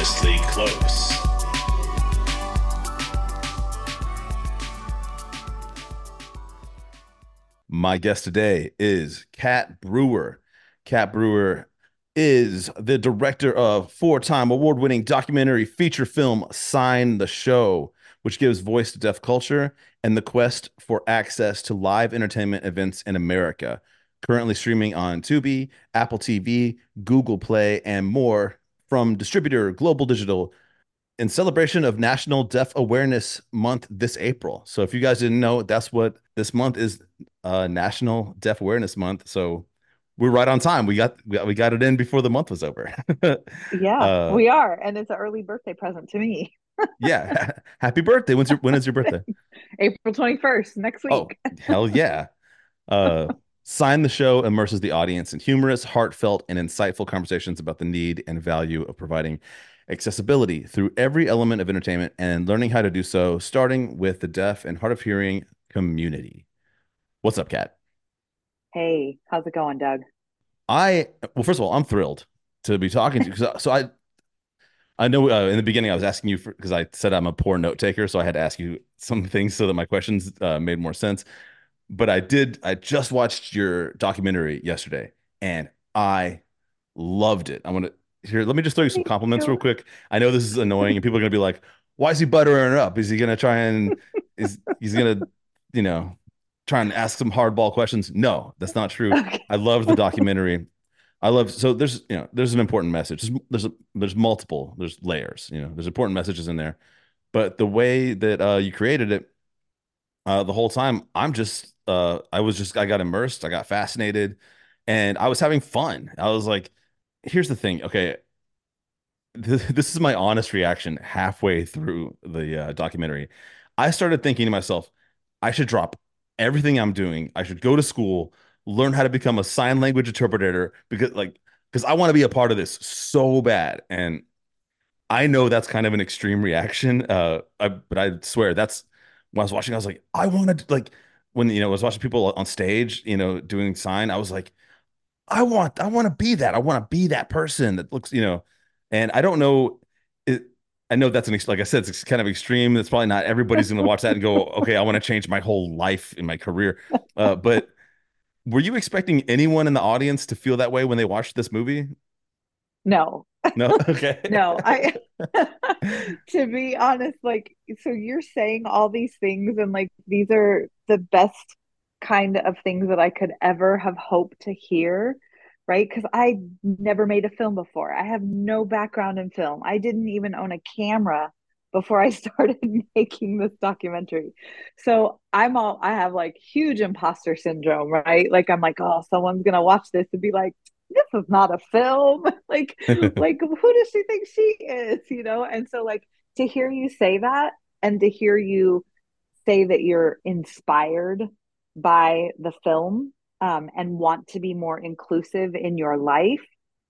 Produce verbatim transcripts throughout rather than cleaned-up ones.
Dangerously Close. My guest today is Kat Brewer. Kat Brewer is the director of four-time award-winning documentary feature film Sign the Show, which gives voice to deaf culture and the quest for access to live entertainment events in America. Currently streaming on Tubi, Apple T V, Google Play, and more from distributor Global Digital in celebration of National Deaf Awareness Month this April. So if you guys didn't know, that's what this month is, uh, National Deaf Awareness Month. So we're right on time. We got we got, we got it in before the month was over. Yeah, uh, we are. And it's an early birthday present to me. yeah, happy birthday. When's your when is your birthday? April twenty-first, next Oh, week. hell yeah. Uh, Sign the Show immerses the audience in humorous, heartfelt, and insightful conversations about the need and value of providing accessibility through every element of entertainment and learning how to do so, starting with the deaf and hard of hearing community. What's up, Kat? Hey, how's it going, Doug? I well, first of all, I'm thrilled to be talking to you because so I I know uh, in the beginning I was asking you for because I said I'm a poor note taker, so I had to ask you some things so that my questions uh, made more sense. But I did. I just watched your documentary yesterday, and I loved it. I want to here. Let me just throw you some Thank compliments real you. quick. I know this is annoying, and people are gonna be like, "Why is he buttering it up? Is he gonna try and is he's gonna, you know, try and ask some hardball questions?" No, that's not true. Okay. I loved the documentary. I love so there's you know there's an important message. There's there's, a, there's multiple there's layers. You know, there's important messages in there, but the way that uh, you created it uh, the whole time, I'm just uh, I was just I got immersed, I got fascinated, and I was having fun. I was like, here's the thing, okay, this, this is my honest reaction halfway through the uh, documentary. I started thinking to myself, I should drop everything I'm doing. I should go to school, learn how to become a sign language interpreter because like because I want to be a part of this so bad. And I know that's kind of an extreme reaction. Uh, I, but I swear that's when I was watching, I was like, I want to like when you know I was watching people on stage, you know, doing sign. I was like, I want, I want to be that. I want to be that person that looks, you know, and I don't know. It, I know that's an ex- like I said, it's kind of extreme. It's probably not everybody's going to watch that and go, okay, I want to change my whole life in my career. Uh, but were you expecting anyone in the audience to feel that way when they watched this movie? No, No. Okay. no, I, to be honest, like, so you're saying all these things, and like, these are the best kind of things that I could ever have hoped to hear, right? Because I never made a film before. I have no background in film. I didn't even own a camera before I started making this documentary. So I'm all, I have like huge imposter syndrome, right? Like, I'm like, oh, someone's gonna watch this and be like, this is not a film. like, like who does she think she is? You know? And so like to hear you say that and to hear you say that you're inspired by the film, um, and want to be more inclusive in your life,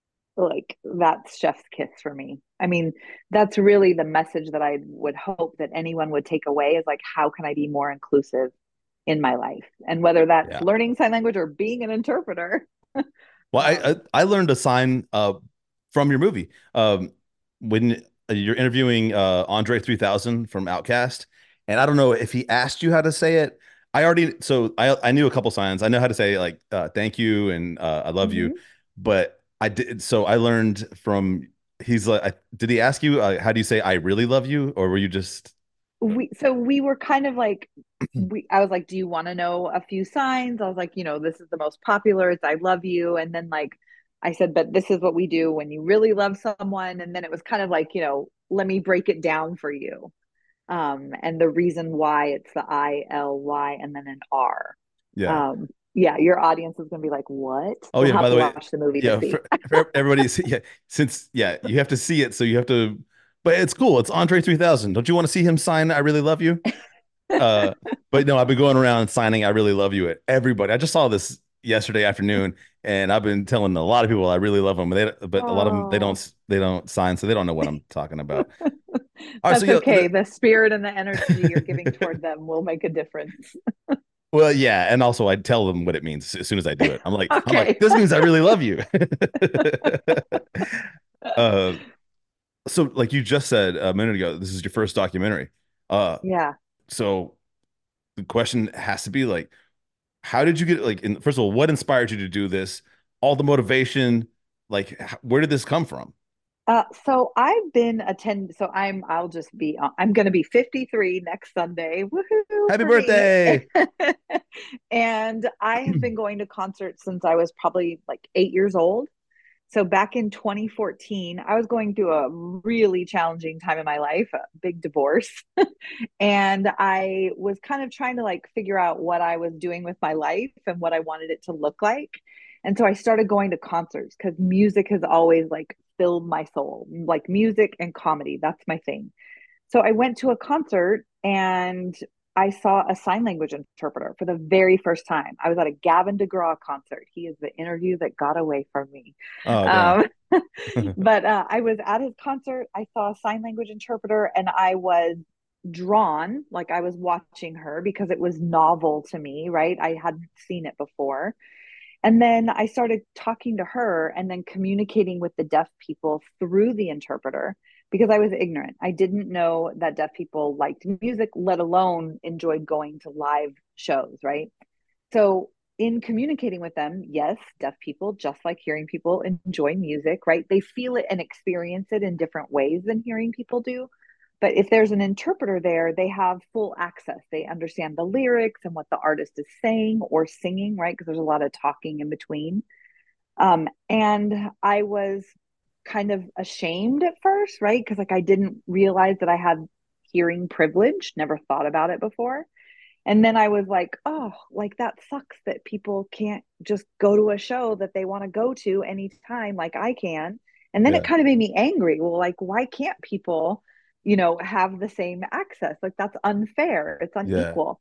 like that's chef's kiss for me. I mean, that's really the message that I would hope that anyone would take away is like, how can I be more inclusive in my life? And whether that's Yeah. learning sign language or being an interpreter. Well, I I, um, I learned a sign uh from your movie. Um, when you're interviewing uh Andre three thousand from Outkast, and I don't know if he asked you how to say it. I already so I I knew a couple signs. I know how to say like uh, thank you and uh, I love you, mhm. but I did so I learned from he's like I, did he ask you uh, how do you say I really love you or were you just we so we were kind of like, we I was like, do you want to know a few signs? I was like, you know, this is the most popular, it's I love you. And then like I said, but this is what we do when you really love someone. And then it was kind of like, you know, let me break it down for you. Um, and the reason why it's the I L Y and then an R. yeah. Um, yeah, your audience is gonna be like, what? Oh You'll yeah, have by the to way, watch the movie to yeah, see. for, for everybody, yeah, since yeah, you have to see it, so you have to. But it's cool. It's Andre three thousand. Don't you want to see him sign "I really love you"? Uh, but no, I've been going around signing "I really love you" at everybody. I just saw this yesterday afternoon, and I've been telling a lot of people I really love them. They, but a lot of them they Oh, don't they don't sign, so they don't know what I'm talking about. All right, so that's yeah, th- okay. The spirit and the energy you're giving toward them will make a difference. well, yeah, and also I tell them what it means as soon as I do it. I'm like, I'm like, Okay. this means I really love you. uh, So like you just said a minute ago, this is your first documentary. Uh, Yeah. so the question has to be like, how did you get like in, first of all, what inspired you to do this? All the motivation, like h- where did this come from? Uh, so I've been attend. So I'm. I'll just be. uh, I'm going to be fifty-three next Sunday. Woohoo Happy for me! birthday. And I have been going to concerts since I was probably like eight years old. So back in twenty fourteen, I was going through a really challenging time in my life, a big divorce. And I was kind of trying to like figure out what I was doing with my life and what I wanted it to look like. And so I started going to concerts because music has always like filled my soul, like music and comedy. That's my thing. So I went to a concert and I saw a sign language interpreter for the very first time. I was at a Gavin DeGraw concert. He is the interview that got away from me. Oh, dang. Um, but uh, I was at his concert. I saw a sign language interpreter and I was drawn, like I was watching her because it was novel to me, right? I hadn't seen it before. And then I started talking to her and then communicating with the deaf people through the interpreter because I was ignorant. I didn't know that deaf people liked music, let alone enjoyed going to live shows, right? So, in communicating with them, yes, deaf people, just like hearing people, enjoy music, right? They feel it and experience it in different ways than hearing people do. But if there's an interpreter there, they have full access. They understand the lyrics and what the artist is saying or singing, right? Because there's a lot of talking in between. Um, and I was kind of ashamed at first, right? Because like I didn't realize that I had hearing privilege, never thought about it before. And then I was like, oh, like that sucks that people can't just go to a show that they want to go to anytime like I can. And then it Yeah. kind of made me angry. Well, like, why can't people, you know, have the same access? Like, that's unfair. It's Yeah. unequal.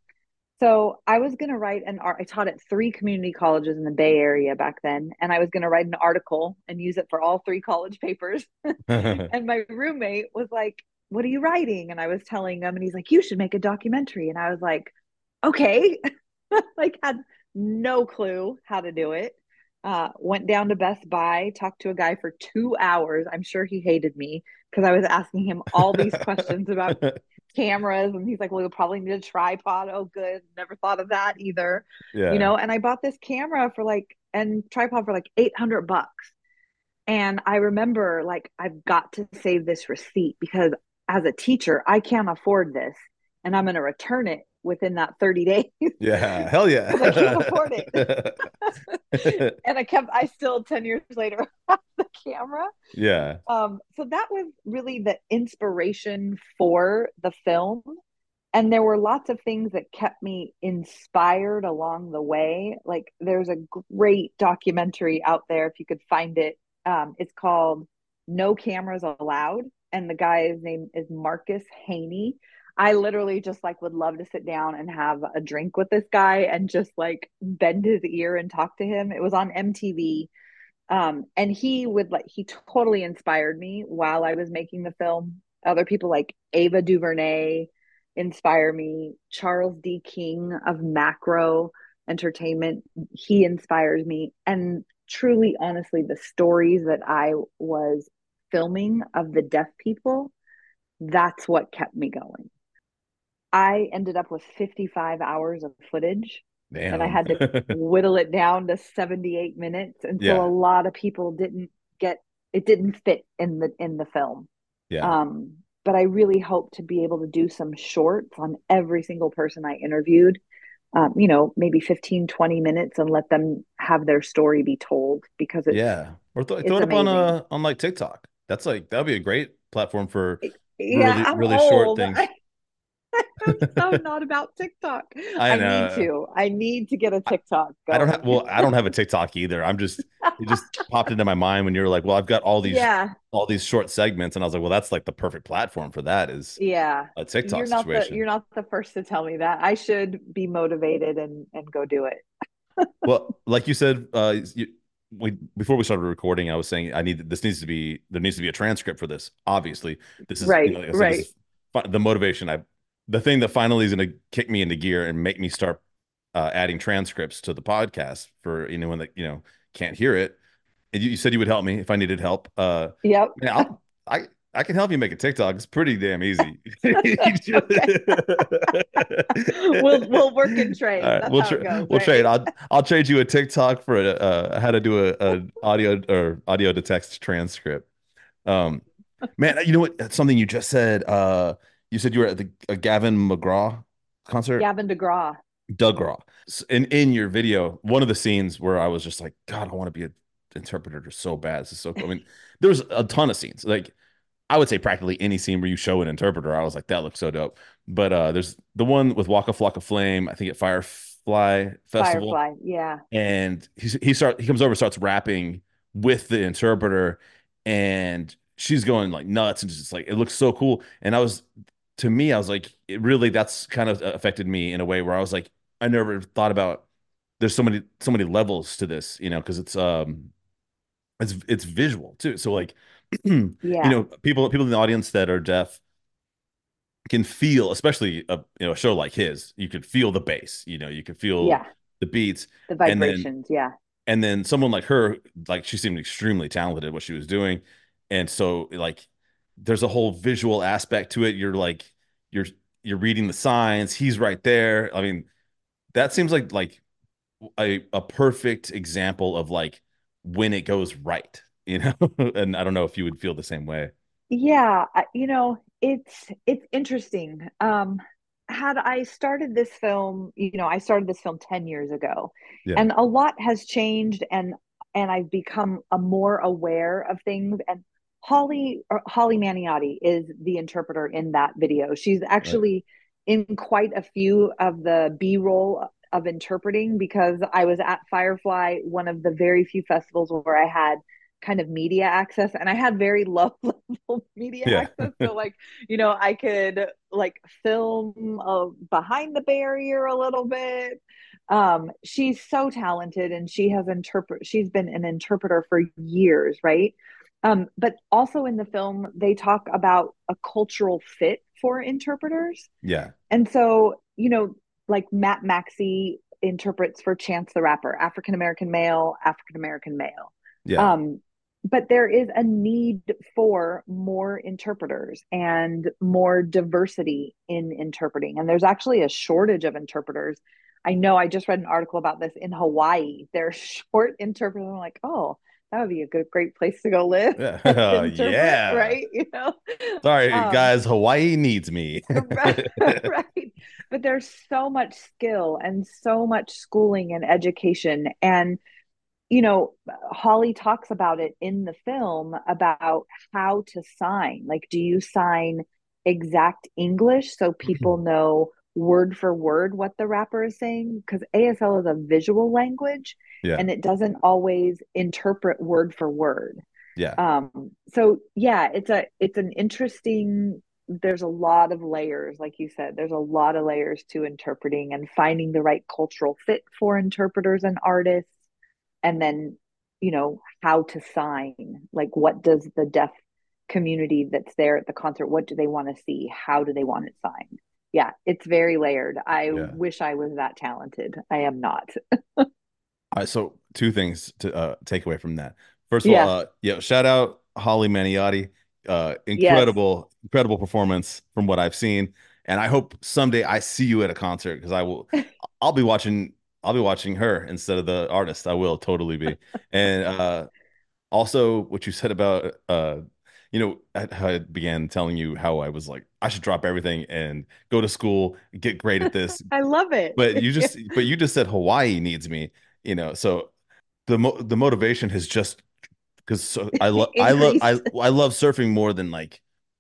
So I was going to write an art. I taught at three community colleges in the Bay Area back then. And I was going to write an article and use it for all three college papers. And my roommate was like, what are you writing? And I was telling him, and he's like, you should make a documentary. And I was like, okay. Like, had no clue how to do it. Uh, went down to Best Buy, talked to a guy for two hours. I'm sure he hated me because I was asking him all these questions about cameras. And he's like, well, you'll probably need a tripod. Oh, good. Never thought of that either. You Yeah. know, and I bought this camera for like, and tripod for like eight hundred bucks. And I remember like, I've got to save this receipt because as a teacher, I can't afford this and I'm going to return it within that thirty days Yeah. Hell because I can't yeah. afford it. And I kept, I still ten years later have the camera. Yeah. Um, so that was really the inspiration for the film. And there were lots of things that kept me inspired along the way. Like there's a great documentary out there if you could find it. Um, it's called No Cameras Allowed, and the guy's name is Marcus Haney. I literally just like would love to sit down and have a drink with this guy and just like bend his ear and talk to him. It was on M T V. Um, and he would like he totally inspired me while I was making the film. Other people like Ava DuVernay inspire me. Charles D. King of Macro Entertainment, he inspires me. And truly, honestly, the stories that I was filming of the deaf people, that's what kept me going. I ended up with fifty-five hours of footage and I Damn. had to whittle it down to seventy-eight minutes. And so a Yeah. lot of people didn't get it didn't fit in the in the film. Yeah. Um, but I really hope to be able to do some shorts on every single person I interviewed. Um, you know, maybe fifteen, twenty minutes and let them have their story be told because it's Yeah. Or th throw it's it up on amazing. uh on like TikTok. That's like that'd be a great platform for Yeah, really I'm really short old. things. I'm so not about TikTok. I I need know. to. I need to get a I, TikTok I don't have going. well, I don't have a TikTok either. I'm just it just popped into my mind when you were like, well, I've got all these Yeah, all these short segments, and I was like, well, that's like the perfect platform for that is yeah. a You're TikTok not the situation. you're not the first to tell me that. I should be motivated and and go do it. Well, like you said, uh, you, we before we started recording, I was saying I need this needs to be there needs to be a transcript for this. Obviously, this is you know Right, like I said, this right. is fi- the motivation. I the thing that finally is going to kick me into gear and make me start uh, adding transcripts to the podcast for anyone that you know can't hear it. And you, you said you would help me if I needed help. Uh, Yep. man, I'll I I can help you make a TikTok. It's pretty damn easy. Okay. We'll we'll work in All trade. right, That's we'll how tra it goes, we'll trade. right? I'll I'll trade you a TikTok for a, uh, how to do a, a audio or audio to text transcript. Um, man, you know what? That's something you just said. Uh, you said you were at the a Gavin McGraw concert. Gavin DeGraw. Doug Raw. In in your video, one of the scenes where I was just like, God, I want to be an interpreter so bad. This is so cool. I mean, there was a ton of scenes. Like I would say practically any scene where you show an interpreter, I was like, that looks so dope. But uh there's the one with Waka Flocka Flame, I think at Firefly Festival. Firefly. Yeah. And he he start he comes over, starts rapping with the interpreter, and she's going like nuts and just like it looks so cool. And I was to me, I was like, it really that's kind of affected me in a way where I was like, I never thought about there's so many so many levels to this, you know, because it's um it's it's visual too. So like you Yeah. know, people people in the audience that are deaf can feel, especially a you know a show like his, you could feel the bass, you know, you could feel Yeah. the beats, The and then vibrations. Yeah. and then someone like her, like she seemed extremely talented at what she was doing, and so like there's a whole visual aspect to it. You're like you're you're reading the signs. He's right there. I mean, that seems like like a a perfect example of like when it goes right, you know. And I don't know if you would feel the same way. Yeah, I- you know, it's it's interesting. Um, had I started this film, you know, I started this film ten years ago, Yeah, and a lot has changed and and I've become a more aware of things. And Holly or Holly Maniotti is the interpreter in that video. She's right. actually in quite a few of the B-roll of interpreting because I was at Firefly, one of the very few festivals where I had kind of media access and I had very low level media Yeah, access, so like you know I could like film uh, behind the barrier a little bit. Um she's so talented and she has interpret she's been an interpreter for years, right? Um but also in the film they talk about a cultural fit for interpreters. yeah, And so, you know, like Matt Maxey interprets for Chance the Rapper, African American male, African American male. yeah, Um, but there is a need for more interpreters and more diversity in interpreting. And there's actually a shortage of interpreters. I know I just read an article about this in Hawaii. They're short interpreters. I'm like, oh, that would be a good, great place to go live and yeah. interpret, Yeah. right? You know, Sorry, um, guys, Hawaii needs me. Right, right. But there's so much skill and so much schooling and education. And, you know, Holly talks about it in the film about how to sign. Like, do you sign exact English so people know word for word what the rapper is saying? Because A S L is a visual language Yeah, and it doesn't always interpret word for word. yeah. Um, so yeah, it's a it's an interesting, there's a lot of layers, like you said, there's a lot of layers to interpreting and finding the right cultural fit for interpreters and artists, and then, you know, how to sign, like what does the deaf community that's there at the concert, what do they want to see? How do they want it signed? Yeah, it's very layered. I Yeah. wish I was that talented. I am not. All right, so two things to uh, take away from that. First of all, Yeah. uh, yeah, shout out Holly Maniotti. Uh, Yes. incredible, incredible performance from what I've seen, and I hope someday I see you at a concert because I will. I'll be watching. I'll be watching her instead of the artist. I will totally be. And uh, also, what you said about uh, you know, I, I began telling you how I was like, I should drop everything and go to school, get great at this, I love it. but you just but you just said Hawaii needs me, you know. So the mo the motivation has just because so I love I love I Increased. I love surfing more than like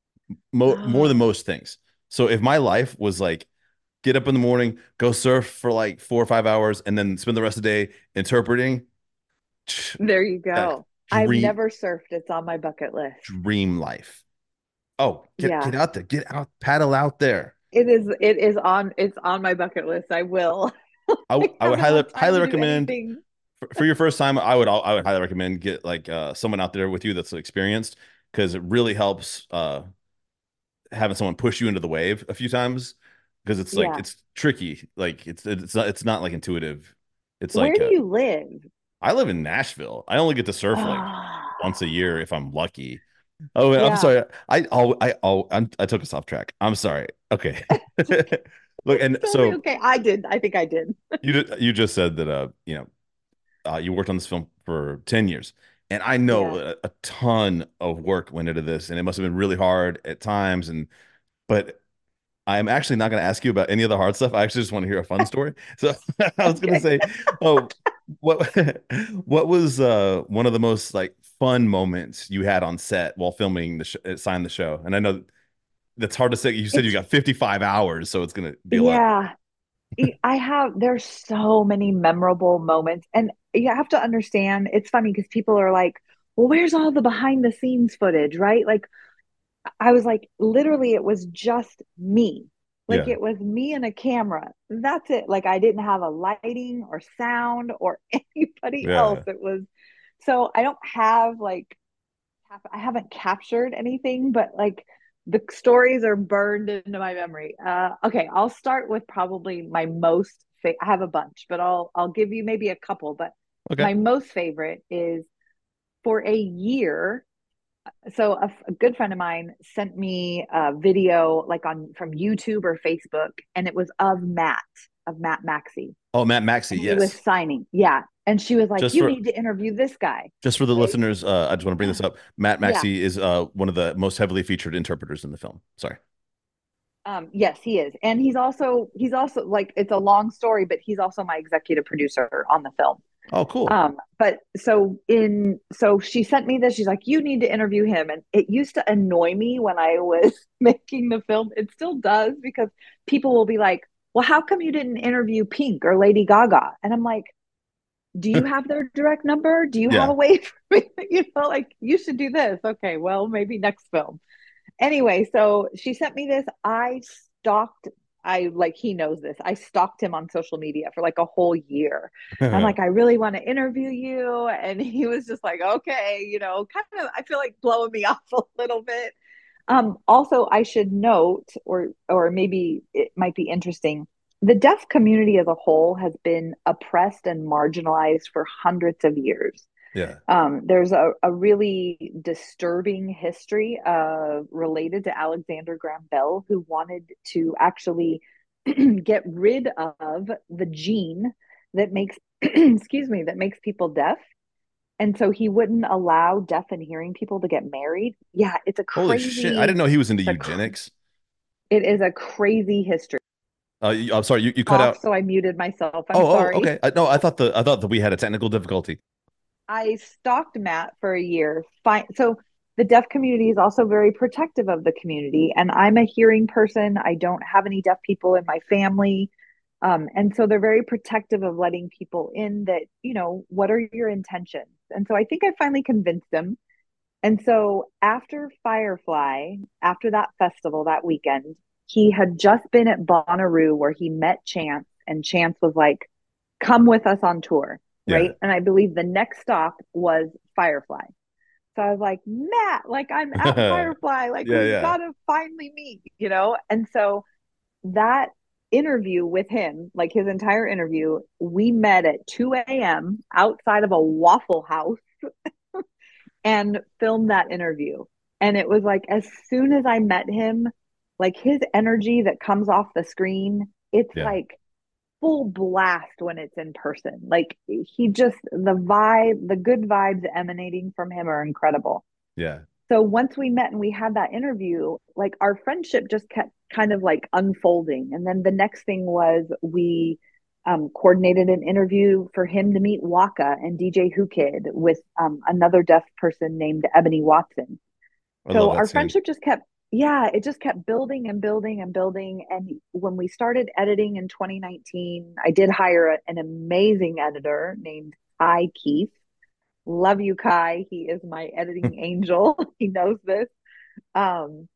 mo more than Oh, most things. So if my life was like get up in the morning, go surf for like four or five hours, and then spend the rest of the day interpreting, there you that go. I've dream never surfed. It's on my bucket list. dream life. Oh, get get Yeah. out there, get out, paddle out there. It is it is on it's on my bucket list. I will. I, w- I I would haven't highly had time highly to do recommend anything. for, for your first time. I would I would highly recommend get like uh, someone out there with you that's experienced because it really helps uh, having someone push you into the wave a few times because it's like Yeah. it's tricky. Like it's it's not it's not like intuitive. It's Where like do uh, you live? I live in Nashville. I only get to surf like Ah, once a year if I'm lucky. Oh, I'm Yeah. sorry. I oh I oh I'm, I took us off track. I'm sorry. Okay. It's okay. Look, It's and totally so okay. I did. I think I did. you ju- you just said that uh you know uh, you worked on this film for ten years, and I know Yeah. a, a ton of work went into this, and it must have been really hard at times. And but I'm actually not going to ask you about any of the hard stuff. I actually just want to hear a fun story. So I was going to Okay. say, oh, what what was uh one of the most like fun moments you had on set while filming the sh sign the show? And I know that's hard to say. You said you It's got fifty-five hours, so it's going to be a lot. yeah. I have, there's so many memorable moments. And you have to understand, it's funny because people are like, well, where's all the behind the scenes footage, right? Like, I was like, literally, it was just me. Like, Yeah. it was me and a camera. That's it. Like, I didn't have a lighting or sound or anybody else. Yeah. It was, so I don't have like, I haven't captured anything, but like the stories are burned into my memory. Uh, okay, I'll start with probably my most. Fa- I have a bunch, but I'll I'll give you maybe a couple. But Okay. my most favorite is for a year. So a, a good friend of mine sent me a video like on from YouTube or Facebook, and it was of Matt of Matt Maxey, Oh, Matt Maxey, and he was yes. signing. Yeah, and she was like, Just "You for need to interview this guy." just for the Right? listeners, uh, I just want to bring this up. Matt Yeah. Maxey is uh one of the most heavily featured interpreters in the film. Sorry. Um, yes, he is. And he's also he's also like it's a long story, but he's also my executive producer on the film. Oh, cool. Um, but so in so she sent me this, she's like, you need to interview him. And it used to annoy me when I was making the film. It still does because people will be like, well, how come you didn't interview Pink or Lady Gaga? And I'm like, do you have their direct number? Do you have a Yeah. way for me? You know, like you should do this. Okay, well, maybe next film. Anyway, so she sent me this. I stalked, I like, he knows this. I stalked him on social media for like a whole year. I'm like, I really want to interview you. And he was just like, okay, you know, kind of, I feel like blowing me off a little bit. Um, also, I should note, or or maybe it might be interesting, the deaf community as a whole has been oppressed and marginalized for hundreds of years. Yeah. Um, there's a, a really disturbing history uh, related to Alexander Graham Bell, who wanted to actually get rid of the gene that makes, excuse me, that makes people deaf. And so he wouldn't allow deaf and hearing people to get married. Yeah, it's a Holy shit. I crazy, didn't know he was into it's a, cr- eugenics. it is a crazy history. Uh, you- I'm sorry, you, you cut Talk, out. so I muted myself. I'm Oh, oh, sorry. okay. I, no, I thought the I thought that we had a technical difficulty. I stalked Matt for a year. Fine. So the deaf community is also very protective of the community. And I'm a hearing person. I don't have any deaf people in my family. Um, and so they're very protective of letting people in that, you know, what are your intentions? And so I think I finally convinced them. And so after Firefly, after that festival that weekend, he had just been at Bonnaroo where he met Chance, and Chance was like, come with us on tour, Yeah. right? And I believe the next stop was Firefly. So I was like, Matt, like I'm at Yeah, Firefly, like we've yeah. got to finally meet, you know? And so that interview with him, like his entire interview, we met at two a m outside of a Waffle House and filmed that interview. And it was like, as soon as I met him, like his energy that comes off the screen, it's Yeah. like full blast when it's in person. Like he just, the vibe, the good vibes emanating from him are incredible. Yeah. So once we met and we had that interview, like our friendship just kept kind of like unfolding. And then the next thing was we um, coordinated an interview for him to meet Waka and D J Who Kid with um, another deaf person named Ebony Watson. I love So that our scene. friendship just kept, yeah, it just kept building and building and building. And when we started editing in twenty nineteen, I did hire a, an amazing editor named Kai Keith. Love you, Kai. He is my editing angel. He knows this. Um,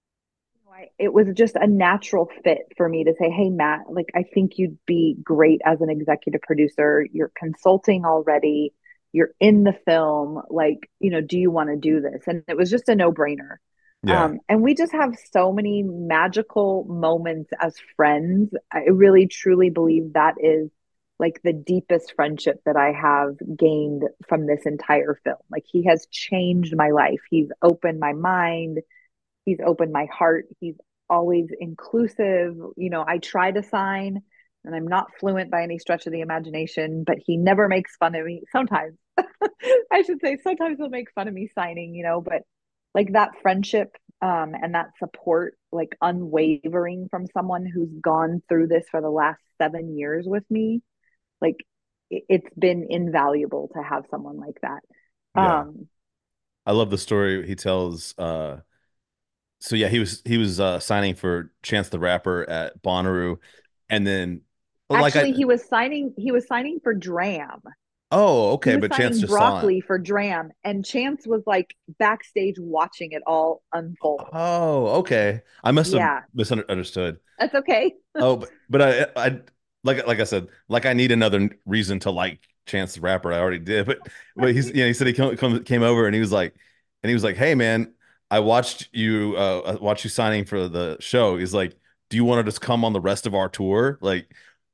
it was just a natural fit for me to say, hey, Matt, like, I think you'd be great as an executive producer. You're consulting already, you're in the film. Like, you know, do you want to do this? And it was just a no brainer. Yeah. Um, and we just have so many magical moments as friends. I really truly believe that is like the deepest friendship that I have gained from this entire film. Like he has changed my life. He's opened my mind. He's opened my heart. He's always inclusive. You know, I try to sign and I'm not fluent by any stretch of the imagination, but he never makes fun of me. Sometimes I should say sometimes he'll make fun of me signing, you know, but like that friendship um, and that support, like unwavering from someone who's gone through this for the last seven years with me, like it, it's been invaluable to have someone like that. Yeah. Um, I love the story he tells. Uh, so yeah, he was he was uh, signing for Chance the Rapper at Bonnaroo, and then like I Actually, he was signing he was signing for Dram. oh He okay, was but Chance signing just saw it. Broccoli for Dram, and Chance was like backstage watching it all unfold. Oh okay, I must have Yeah, misunderstood. that's okay. Oh, but, but I I like like I said, like I need another reason to like Chance the Rapper. I already did, but but he's you know he said he came, come, came over and he was like and he was like, hey man, I watched you uh I watched you signing for the show. He's like, do you want to just come on the rest of our tour? Like,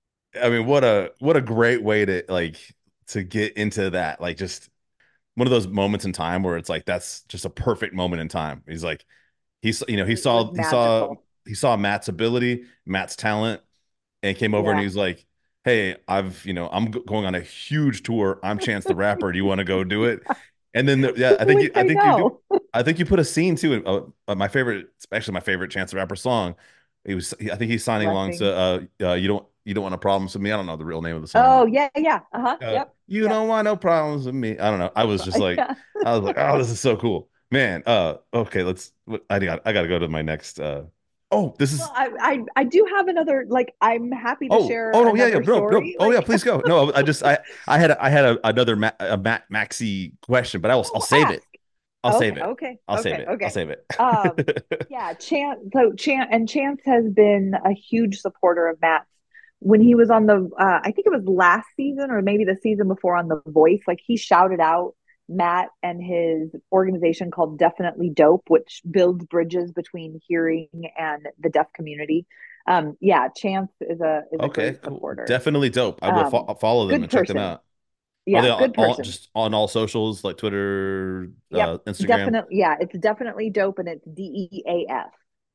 I mean, what a what a great way to like to get into that. Like just one of those moments in time where it's like that's just a perfect moment in time. He's like he's you know he It was saw he saw magical. he saw Matt's ability, Matt's talent, and came over and Yeah, he's like, "Hey, I've you know I'm g- going on a huge tour. I'm Chance the Rapper. Do you want to go do it?" And then the, yeah, who I think would you I say think you do. no? I think you put a scene too. Uh, uh, my favorite, especially my favorite Chance the Rapper song. He was I think he's signing along Blessings. to uh, uh you don't you don't want no problems with me. I don't know the real name of the song, Oh but yeah, yeah. Uh huh. uh, Yep. you Yep. don't want no problems with me. I don't know. I was just like, Yeah. I was like, oh, this is so cool, man. Uh, okay, let's. I got I got to go to my next. Uh, oh, this Well, is. I, I I do have another. Like, I'm happy to Oh, share oh no, yeah, yeah, another no, no. story. Oh yeah, Like, please go. No, I just I I had a, I had a, another Ma a Matt Maxi question, but I will I'll oh, save ask. it. I'll Okay, save it. okay, I'll save okay, it. I'll okay. save it. Um, yeah, Chance. So Chance and Chance has been a huge supporter of Matt's. When he was on the, uh, I think it was last season or maybe the season before on The Voice. Like he shouted out Matt and his organization called Definitely Dope, which builds bridges between hearing and the deaf community. Um, yeah, Chance is a is a Okay, great cool. supporter. Definitely dope. I will Um, fo follow them good and check them person. out. Are Yeah, they all, good all person. just on all socials like Twitter, Yep, uh, Instagram? definitely. Yeah, it's definitely dope, and it's D E A F.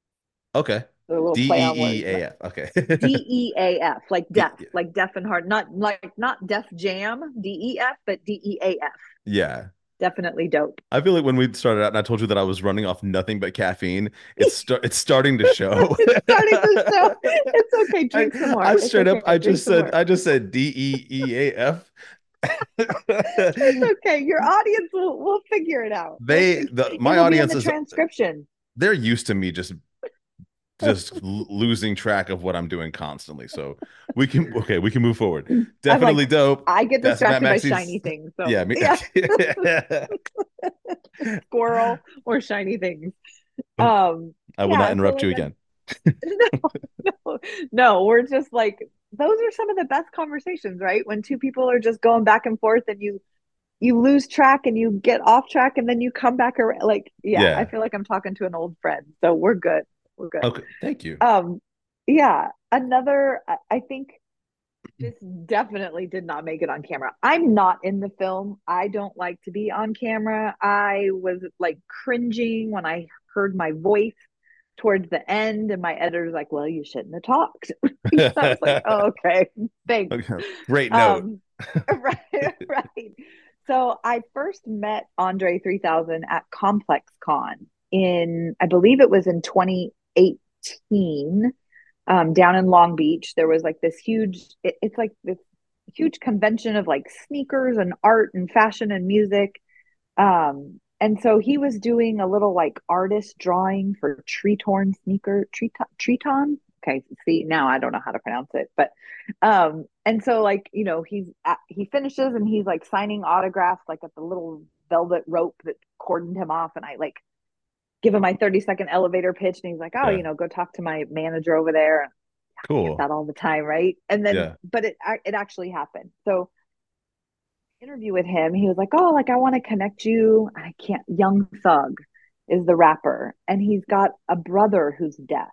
Okay. A little D play on E E words. A F. Okay. D E A F, like D deaf, like deaf and hard, not like not Def Jam, D E F, but D E A F. yeah. Definitely dope. I feel like when we started out and I told you that I was running off nothing but caffeine, it's start it's starting to show. It's starting to show. It's okay. I Drink some more. I It's straight up okay. I Drink just some said more. I just said D E E A F. It's okay. Your audience will will figure it out. We'll They figure the my it'll be in audience the is transcription. they're used to me just just l- losing track of what I'm doing constantly. So we can okay, we can move forward. I'm Definitely like, dope. I get That's Matt distracted by Maxi's shiny things. So yeah, me yeah, squirrel or shiny things. Um, I will not yeah, so interrupt you like again. no, no, no, we're just like those are some of the best conversations, right? When two people are just going back and forth and you you lose track and you get off track and then you come back around. Like, yeah, I Yeah. feel like I'm talking to an old friend. So we're good. We're good. Okay. Thank you. Um, yeah, another I, I think this definitely did not make it on camera. I'm not in the film. I don't like to be on camera. I was like cringing when I heard my voice towards the end, and my editor's like, "Well, you shouldn't have talked." I was like, "Oh, okay, thanks." Okay. Great note. Um, right, right. So I first met Andre three thousand at Complex Con in, I believe it was in twenty eighteen, um, down in Long Beach. There was like this huge, it, it's like this huge convention of like sneakers and art and fashion and music. Um, and so he was doing a little like artist drawing for Tree Torn sneaker, Tree Treeton. Okay, see now I don't know how to pronounce it, but um, and so like you know he's at, he finishes and he's like signing autographs like at the little velvet rope that cordoned him off, and I like give him my thirty second elevator pitch, and he's like, oh, Yeah. you know, go talk to my manager over there. I get Cool. that all the time, right? And then, Yeah. but it it actually happened. So interview with him, he was like, "Oh, like I want to connect you. I can't." Young Thug is the rapper, and he's got a brother who's deaf.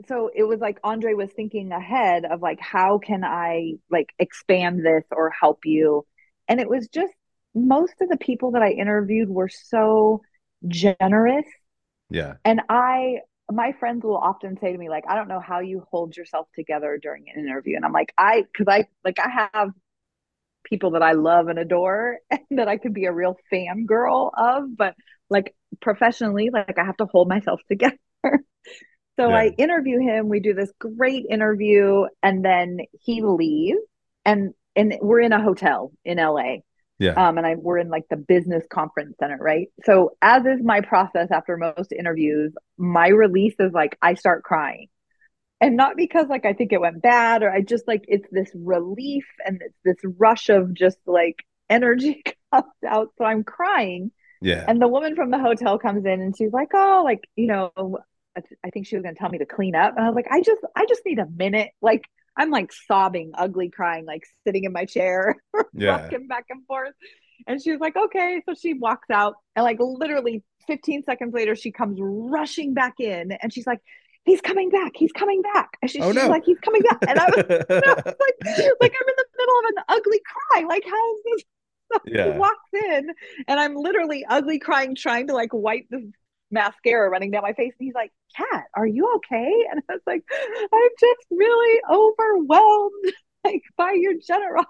so it was like Andre was thinking ahead of like, how can I like expand this or help you? And it was just most of the people that I interviewed were so generous. Yeah. And I, my friends will often say to me, like, I don't know how you hold yourself together during an interview. And I'm like, I, cause I, like, I have people that I love and adore and that I could be a real fangirl of, but like professionally, like I have to hold myself together. So I Yeah. interview him. We do this great interview, and then he leaves, and and we're in a hotel in L A. Yeah. Um, and I we're in like the business conference center, right? So as is my process after most interviews, my release is like I start crying, and not because like I think it went bad or I just like it's this relief and it's this rush of just like energy comes out. So I'm crying, Yeah. and the woman from the hotel comes in and she's like, "Oh, like, you know, I think she was going to tell me to clean up." And I was like, "I just I just need a minute." Like I'm like sobbing, ugly crying, like sitting in my chair, Yeah. rocking back and forth. And she was like, "Okay." So she walks out and like literally fifteen seconds later she comes rushing back in and she's like, "He's coming back. He's coming back." And she, Oh she's no. like, "He's coming back." And I was, I was like, like I'm in the middle of an ugly cry. Like how is this? So he Yeah. walks in and I'm literally ugly crying, trying to like wipe the mascara running down my face. And he's like, "Kat, are you okay?" And I was like, "I'm just really overwhelmed like by your generosity."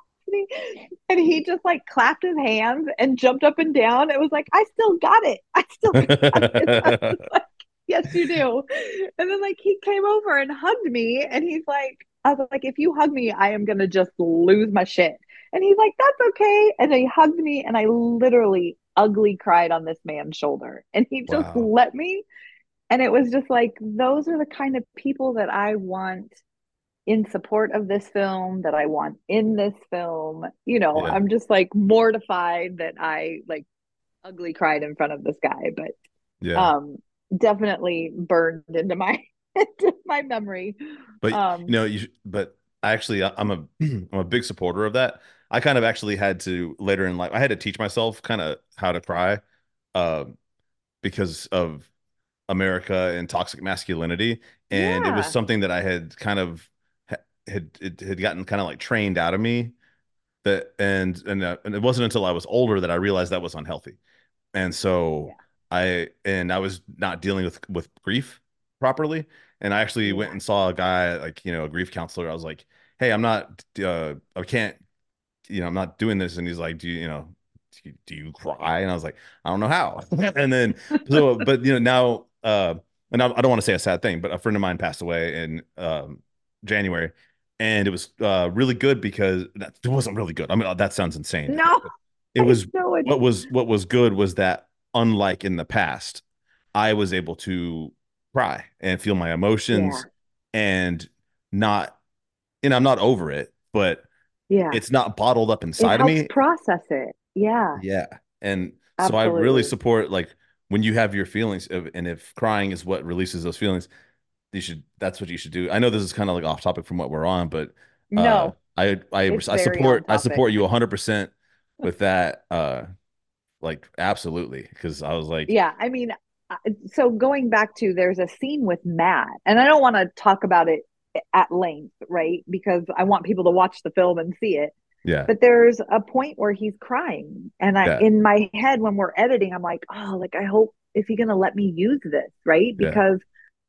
And he just like clapped his hands and jumped up and down. It was like, "I still got it. I still got it." I was like, "Yes, you do." And then like he came over and hugged me and he's like, I was like, "If you hug me, I am gonna just lose my shit." And he's like, "That's okay." And he hugged me and I literally ugly cried on this man's shoulder. And he just Wow. let me. And it was just like, those are the kind of people that I want in support of this film, that I want in this film. You know, Yeah. I'm just like mortified that I like ugly cried in front of this guy, but Yeah. um definitely burned into my into my memory. But you Um know, you but I actually I'm a I'm a big supporter of that. I kind of actually had to later in life, I had to teach myself kind of how to cry, uh, because of America and toxic masculinity, and it was yeah. something that I had kind of had it had gotten kind of like trained out of me, that and and uh, and it wasn't until I was older that I realized that was unhealthy. And so Yeah. I and I was not dealing with with grief properly. And I actually went Yeah. and saw a guy, like, you know, a grief counselor. I was like, "Hey, I'm not uh I can't, you know, I'm not doing this." And he's like, "Do you, you know, do you, do you cry?" And I was like, "I don't know how." And then so but you know, now uh and I, I don't want to say a sad thing, but a friend of mine passed away in um January, and it was uh really good because that, it wasn't really good. I mean, that sounds insane to think, No, but it I was know it. what was what was good was that, unlike in the past, I was able to cry and feel my Yeah. emotions, and not, and I'm not over it, but Yeah. it's not bottled up It inside of helps me. process it. Yeah, Yeah. And so I really absolutely. support, like, when you have your feelings of, and if crying is what releases those feelings, you should, that's what you should do. I know this is kind of like off topic from what we're on, but uh No, I I it's I very on support I topic. support you one hundred percent with that, uh like, absolutely, because I was like, Yeah, I mean, uh, so going back to there's a scene with Matt, and I don't want to talk about it at length, right? Because I want people to watch the film and see it. yeah, But there's a point where he's crying, and I yeah, in my head when we're editing, I'm like, "Oh, like I hope, is he going to let me use this?" Right? yeah, Because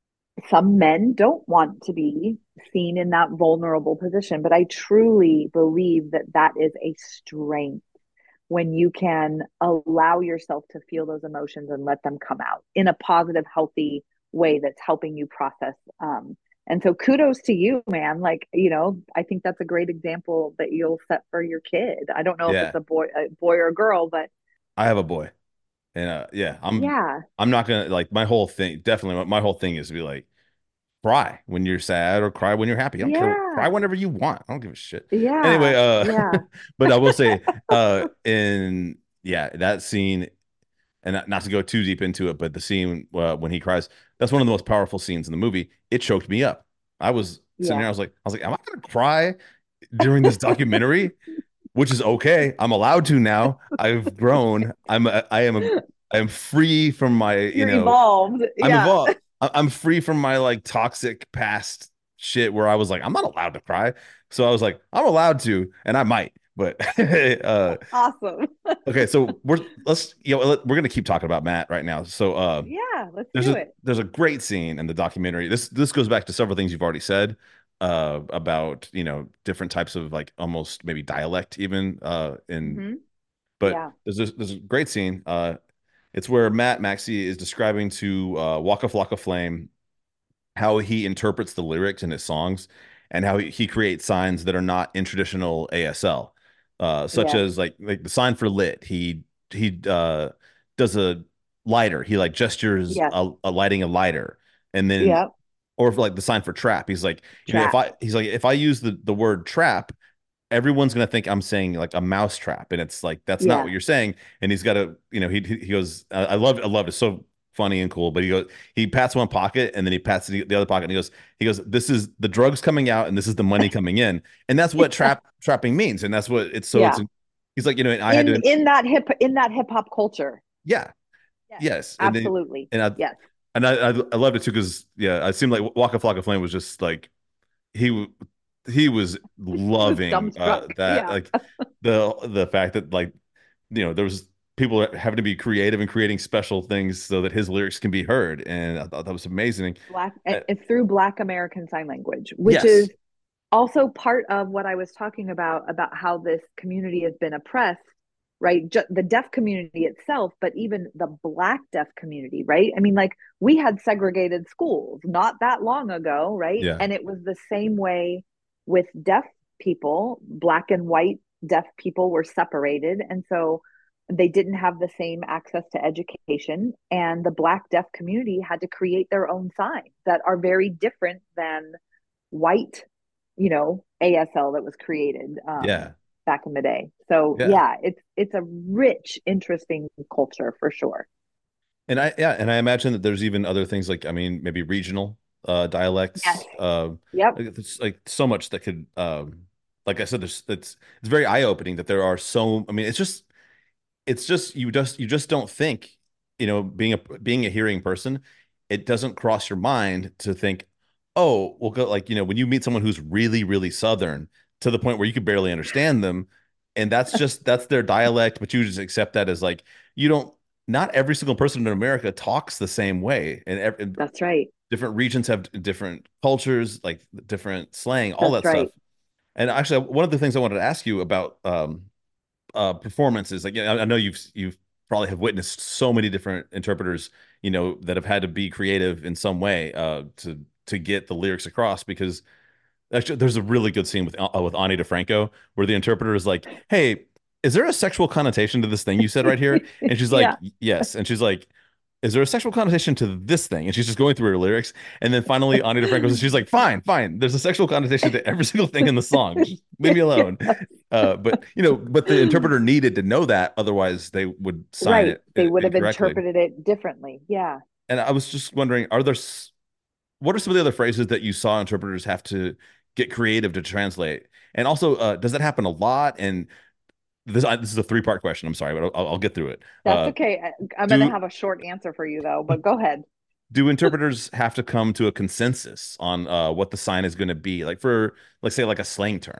some men don't want to be seen in that vulnerable position, but I truly believe that that is a strength when you can allow yourself to feel those emotions and let them come out in a positive, healthy way that's helping you process. Um, and so kudos to you, man. Like, you know, I think that's a great example that you'll set for your kid. I don't know if it's yeah. a boy, a boy or a girl, but I have a boy. And uh yeah, I'm yeah, I'm not gonna, like, my whole thing, definitely my whole thing is to be like, cry when you're sad or cry when you're happy. I don't care. Cry yeah, whenever you want. I don't give a shit. Anyway, yeah, uh, yeah, but I will say, uh, in yeah, that scene, and not, not to go too deep into it, but the scene uh, when he cries, that's one of the most powerful scenes in the movie. It choked me up. I was sitting there, yeah. I was like, I was like, am I gonna cry during this documentary? Which is okay. I'm allowed to now. I've grown. I'm a, I am a I am free from my, you You're know, evolved. I'm Yeah. evolved. I- I'm free from my like toxic past shit where I was like, I'm not allowed to cry. So I was like, I'm allowed to, and I might, but uh Awesome. okay, so we're let's you know let- we're gonna keep talking about Matt right now. So uh Yeah, let's there's do a it. there's a great scene in the documentary. This this goes back to several things you've already said uh about, you know, different types of like almost maybe dialect even uh in Hmm. but Yeah. there's this, there's a great scene. Uh it's where Matt Maxey is describing to uh Waka Flocka Flame how he interprets the lyrics in his songs and how he, he creates signs that are not in traditional A S L, uh, such Yeah. as like like the sign for lit. He he uh, does a lighter. He like gestures Yes. a, a lighting a lighter, and then Yep. or for like the sign for trap. He's like, you know, if Trap. I he's like if I use the the word trap, everyone's gonna think I'm saying like a mouse trap, and it's like that's not Yeah. what you're saying. And he's got to, you know, he he goes, I I love I love it. It's so funny and cool. But he goes, he pats one pocket and then he pats the, the other pocket, and he goes, he goes, this is the drugs coming out and this is the money coming in, and that's what trap trapping means, and that's what it's so it's. Yeah. He's like, you know, and I had In to, in that hip in that hip hop culture. yeah, Yes. yes, and then Absolutely. and I Yes. and I I, I loved it too because yeah, it seemed like Waka Flocka Flame was just like he he was He was loving uh dumbstruck. that Yeah. like the the fact that like you know there was people having to be creative and creating special things so that his lyrics can be heard, and I thought that was amazing. Black Uh, it's through Black American Sign Language, which yes, is also part of what I was talking about about how this community has been oppressed, right? Ju- the deaf community itself, but even the Black deaf community, right? I mean, like we had segregated schools not that long ago, right? yeah, And it was the same way with deaf people. Black and white deaf people were separated. And so they didn't have the same access to education. And the Black deaf community had to create their own signs that are very different than white, you know, A S L that was created um, yeah, back in the day. So yeah. yeah, it's it's a rich, interesting culture for sure. And I yeah, and I imagine that there's even other things like I mean maybe regional uh Yes. dialects. Uh, Yep. like it's like so much that could um like I said, there's it's it's very eye-opening that there are so I mean it's just it's just you just you just don't think, you know, being a being a hearing person, it doesn't cross your mind to think, oh, we'll go like, you know, when you meet someone who's really, really Southern to the point where you could barely understand them, and that's just that's their dialect, but you just accept that as like you don't not every single person in America talks the same way, and, ev- and That's right. different regions have different cultures, like different slang, all That's that stuff. right. And actually, one of the things I wanted to ask you about um, uh performances like yeah, I know you've you've probably have witnessed so many different interpreters, you know, that have had to be creative in some way uh to to get the lyrics across because actually there's a really good scene with uh, with Ani DeFranco where the interpreter is like, "Hey, is there a sexual connotation to this thing you said right here?" And she's like, Yeah. "Yes." And she's like, "Is there a sexual connotation to this thing?" And she's just going through her lyrics. And then finally, Ani DeFranco, she's like, "Fine, fine. There's a sexual connotation to every single thing in the song. Just leave me alone." Yeah. Uh, but you know, but the interpreter needed to know that, otherwise they would sign Right. it They uh, would have incorrectly. interpreted it differently. Yeah. And I was just wondering, are there what are some of the other phrases that you saw interpreters have to get creative to translate? And also, uh, does that happen a lot? And this uh, this is a three part question. I'm sorry, but I'll, I'll get through it. That's Uh, okay. I, I'm going to do have a short answer for you though, but go ahead. do interpreters have to come to a consensus on uh, what the sign is going to be? Like for, let's say, like a slang term.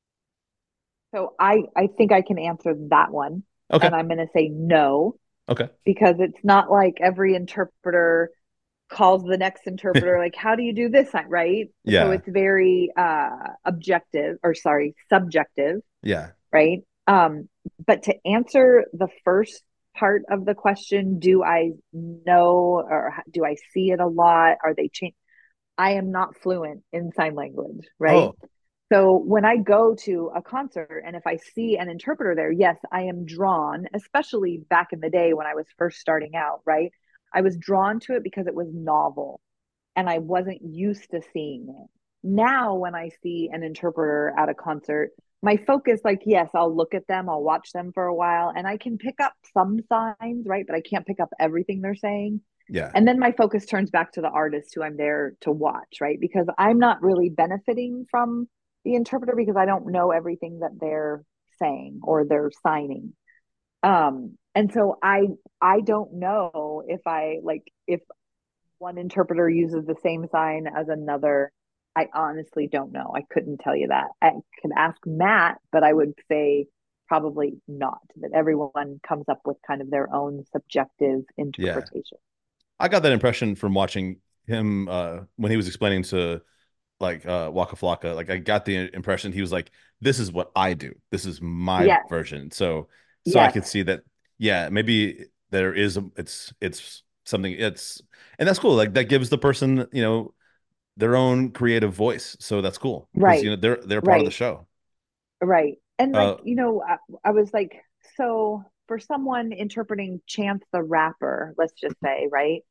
So I I think I can answer that one, Okay. and I'm going to say no Okay. because it's not like every interpreter calls the next interpreter like, how do you do this sign, right? So Yeah. it's very uh objective, or sorry, subjective, Yeah. right? Um but to answer the first part of the question, do I know or do I see it a lot? Are they change? I am not fluent in sign language, right? Oh, So when I go to a concert and if I see an interpreter there, yes, I am drawn, especially back in the day when I was first starting out, right? I was drawn to it because it was novel and I wasn't used to seeing it. Now, when I see an interpreter at a concert, my focus, like, yes, I'll look at them, I'll watch them for a while, and I can pick up some signs, right? But I can't pick up everything they're saying. yeah. And then my focus turns back to the artist who I'm there to watch, right? Because I'm not really benefiting from the interpreter because I don't know everything that they're saying or they're signing. Um, and so I I don't know if I like if one interpreter uses the same sign as another. I honestly don't know. I couldn't tell you that. I could ask Matt, but I would say probably not, that everyone comes up with kind of their own subjective Yeah. interpretation. I got that impression from watching him uh when he was explaining to like uh Waka Flocka. Like I got the impression he was like, this is what I do. This is my Yes, version. So so I yes, could see that, yeah, maybe there is a, it's it's something it's and that's cool. Like that gives the person, you know, their own creative voice. So that's cool because you right, know they're they're part of the right, show. right. And like, Uh you know, I, I was like, so for someone interpreting Chance the Rapper, let's just say, right?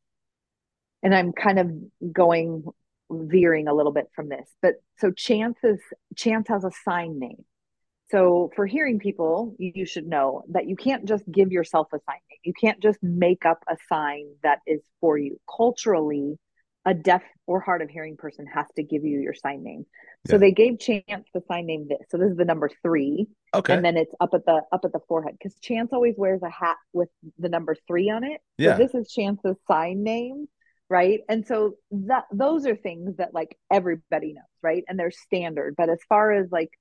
And I'm kind of going veering a little bit from this, but so Chance is Chance has a sign name. So for hearing people, you should know that you can't just give yourself a sign name. You can't just make up a sign that is for you. Culturally, a deaf or hard of hearing person has to give you your sign name. So yeah. they gave Chance the sign name this. So this is the number three, Okay. and then it's up at the up at the forehead because Chance always wears a hat with the number three on it. So Yeah. this is Chance's sign name, right? And so that those are things that like everybody knows, right? And they're standard. But as far as like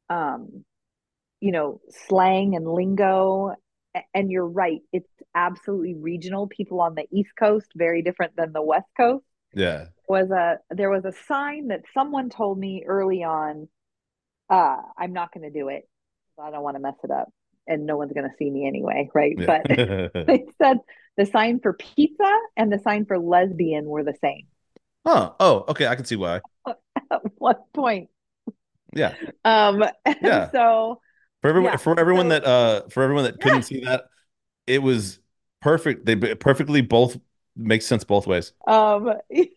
um you know, slang and lingo. And you're right, it's absolutely regional. People on the East Coast, very different than the West Coast. Yeah. Was a there was a sign that someone told me early on. Uh, I'm not going to do it. I don't want to mess it up, and no one's going to see me anyway, right? But Yeah. they said the sign for pizza and the sign for lesbian were the same Huh. Oh, okay. I can see why. at one point. Yeah. Um, and Yeah. so For everyone, yeah, for everyone so that uh for everyone that couldn't see that, it was perfect. They perfectly both make sense both ways. Um,